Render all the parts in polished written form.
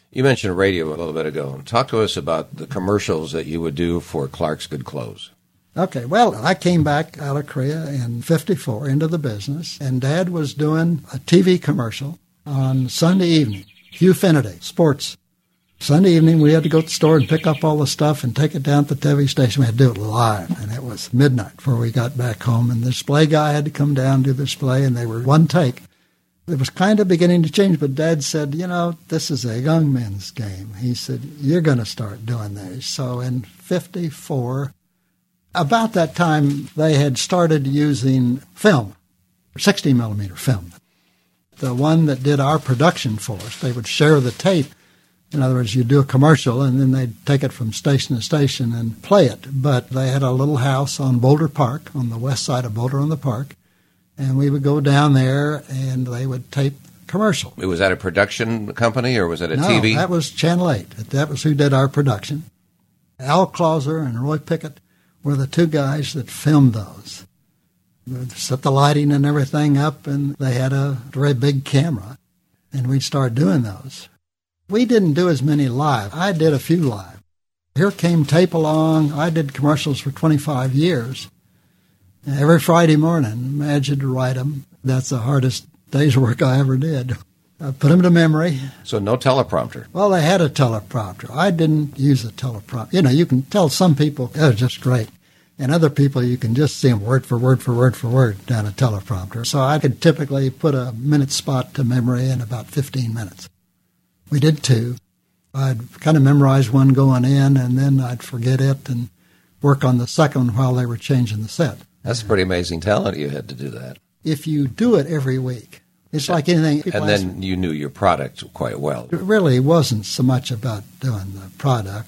You mentioned radio a little bit ago. Talk to us about the commercials that you would do for Clark's Good Clothes. Okay, well, I came back out of Korea in 54 into the business, and Dad was doing a TV commercial on Sunday evening, Qfinity, sports. Sunday evening, we had to go to the store and pick up all the stuff and take it down to the TV station. We had to do it live, and it was midnight before we got back home, and the display guy had to come down and do the display, and they were one take. It was kind of beginning to change, but Dad said, this is a young men's game. He said, you're going to start doing these. So in 54, about that time, they had started using film, 60-millimeter film. The one that did our production for us, they would share the tape. In other words, you'd do a commercial, and then they'd take it from station to station and play it. But they had a little house on Boulder Park, on the west side of Boulder on the Park. And we would go down there, and they would tape commercial. Was that a production company, or was it a No, TV? That was Channel 8. That was who did our production. Al Clauser and Roy Pickett were the two guys that filmed those. They set the lighting and everything up, and they had a very big camera, and we'd start doing those. We didn't do as many live. I did a few live. Here came tape along. I did commercials for 25 years. Every Friday morning, Madge had to write them. That's the hardest day's work I ever did. I put them to memory. So no teleprompter. Well, they had a teleprompter. I didn't use a teleprompter. You can tell some people, it was just great. And other people, you can just see them word for word for word for word down a teleprompter. So I could typically put a minute spot to memory in about 15 minutes. We did two. I'd kind of memorize one going in, and then I'd forget it and work on the second while they were changing the set. That's a pretty amazing talent you had to do that. If you do it every week, it's like anything. And then you knew your product quite well. It really wasn't so much about doing the product.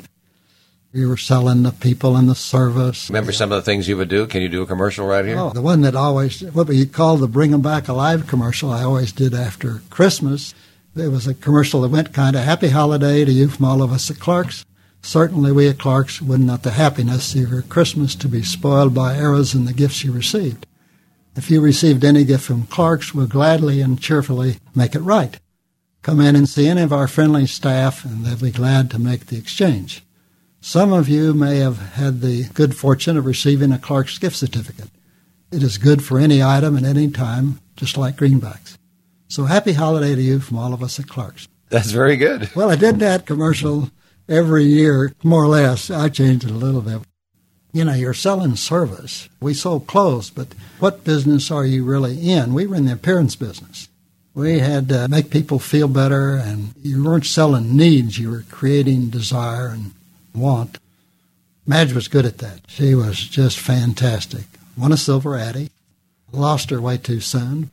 You were selling the people and the service. Remember some of the things you would do? Can you do a commercial right here? Oh, the one that always, what we call the Bring 'em Back Alive commercial, I always did after Christmas. There was a commercial that went kind of, happy holiday to you from all of us at Clark's. Certainly we at Clark's would not the happiness of your Christmas to be spoiled by errors in the gifts you received. If you received any gift from Clark's, we'll gladly and cheerfully make it right. Come in and see any of our friendly staff, and they'll be glad to make the exchange. Some of you may have had the good fortune of receiving a Clark's gift certificate. It is good for any item at any time, just like greenbacks. So happy holiday to you from all of us at Clark's. That's very good. Well, I did that commercial every year, more or less. I changed it a little bit. You're selling service. We sold clothes, but what business are you really in? We were in the appearance business. We had to make people feel better, and you weren't selling needs. You were creating desire and want. Madge was good at that. She was just fantastic. Won a Silver Addy. Lost her way too soon.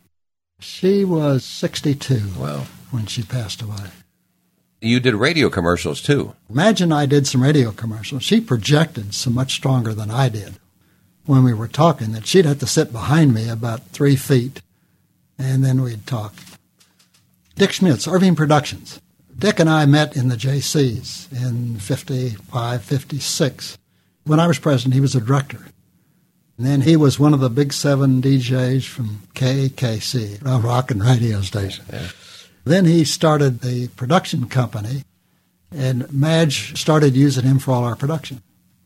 She was 62 when she passed away. You did radio commercials, too. Madge and I did some radio commercials. She projected so much stronger than I did when we were talking that she'd have to sit behind me about 3 feet, and then we'd talk. Dick Schmitz, Irving Productions. Dick and I met in the JCs in 55, 56. When I was president, he was a director. And then he was one of the big 7 DJs from KKC, a rock and radio station. Yeah. Then he started the production company, and Madge started using him for all our production.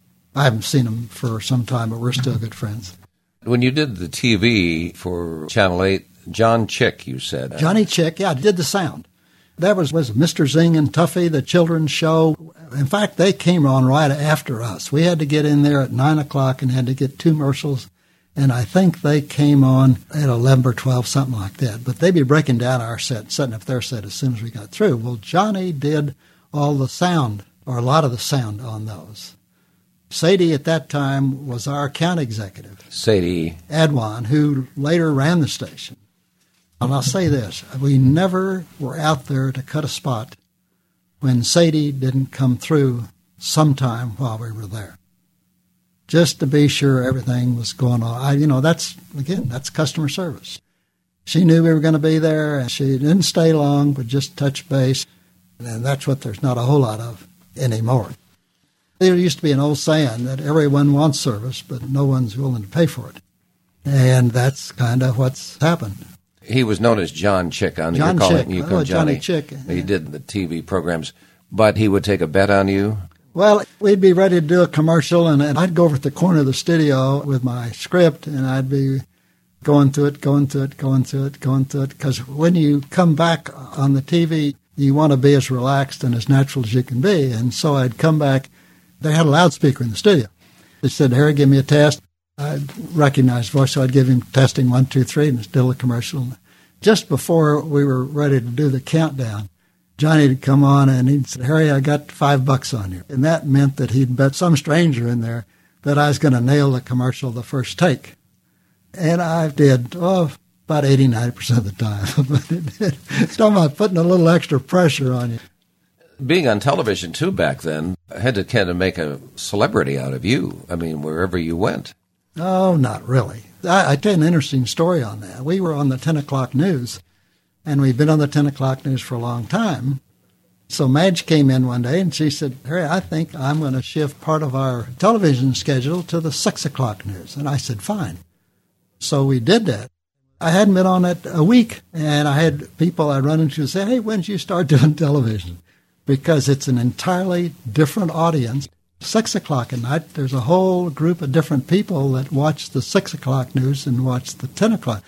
I haven't seen him for some time, but we're still good friends. When you did the TV for Channel 8, John Chick, you said. Johnny Chick, yeah, did the sound. That was Mr. Zing and Tuffy, the children's show. In fact, they came on right after us. We had to get in there at 9 o'clock and had to get 2 commercials. And I think they came on at 11 or 12, something like that. But they'd be breaking down our set, setting up their set as soon as we got through. Well, Johnny did all the sound, or a lot of the sound on those. Sadie at that time was our account executive. Sadie Adwan, who later ran the station. And I'll say this, we never were out there to cut a spot when Sadie didn't come through sometime while we were there, just to be sure everything was going on. That's customer service. She knew we were going to be there, and she didn't stay long, but just touch base, and that's what there's not a whole lot of anymore. There used to be an old saying that everyone wants service, but no one's willing to pay for it, and that's kind of what's happened. He was known as John Chick. On John you call Chick. Him, you call Johnny Chick. He did the TV programs, but he would take a bet on you. Well, we'd be ready to do a commercial, and I'd go over at the corner of the studio with my script, and I'd be going through it, because when you come back on the TV, you want to be as relaxed and as natural as you can be. And so I'd come back. They had a loudspeaker in the studio. They said, Harry, give me a test. I'd recognize voice, so I'd give him testing 1, 2, 3, and still a commercial. Just before we were ready to do the countdown, Johnny would come on and he'd say, Harry, I got $5 on you. And that meant that he'd bet some stranger in there that I was going to nail the commercial the first take. And I did, about 80, 90% of the time. It's talking about putting a little extra pressure on you. Being on television, too, back then, had to kind of make a celebrity out of you. I mean, wherever you went. Oh, not really. I tell you an interesting story on that. We were on the 10 o'clock news, and we've been on the 10 o'clock news for a long time. So Madge came in one day, and she said, Harry, I think I'm going to shift part of our television schedule to the 6 o'clock news. And I said, fine. So we did that. I hadn't been on it a week, and I had people I'd run into say, hey, when did you start doing television? Because it's an entirely different audience. 6 o'clock at night, there's a whole group of different people that watch the 6 o'clock news and watch the 10 o'clock.